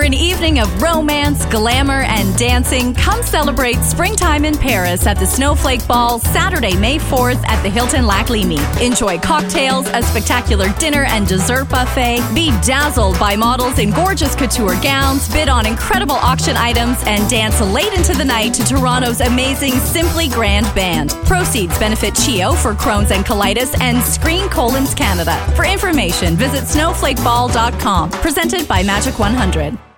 an evening of romance, glamour, and dancing, come celebrate springtime in Paris at the Snowflake Ball Saturday, May 4th at the Hilton Lac Lémy. Enjoy cocktails, a spectacular dinner and dessert buffet, be dazzled by models in gorgeous couture gowns, bid on incredible auction items, and dance late into the night to Toronto's amazing Simply Grand Band. Proceeds benefit CHEO for Crohn's and colitis and Screen Colons Canada. For information, visit snowflakeball.com. Presented by Magic 100.